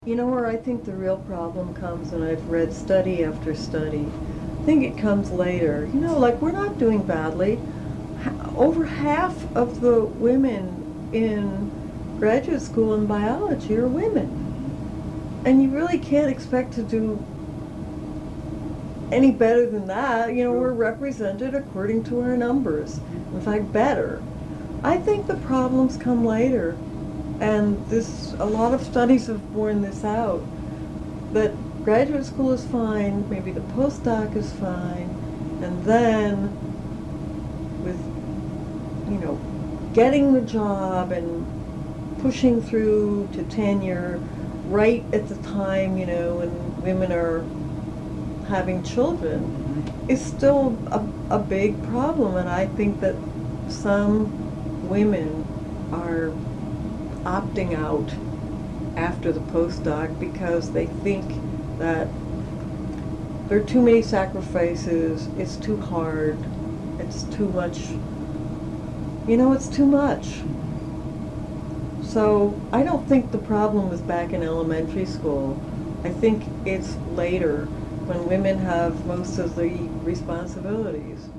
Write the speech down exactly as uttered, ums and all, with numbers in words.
You know where I think the real problem comes, and I've read study after study, I think it comes later. You know, like we're not doing badly. Ha- Over half of the women in graduate school in biology are women. And you really can't expect to do any better than that. You know, we're represented according to our numbers. In fact, better. I think the problems come later. And this, a lot of studies have borne this out, that graduate school is fine, maybe the postdoc is fine, and then with, you know, getting the job and pushing through to tenure right at the time, you know, when women are having children is still a, a big problem. And I think that some women are opting out after the postdoc because they think that there are too many sacrifices, it's too hard, it's too much, you know, it's too much. So I don't think the problem is back in elementary school. I think it's later when women have most of the responsibilities.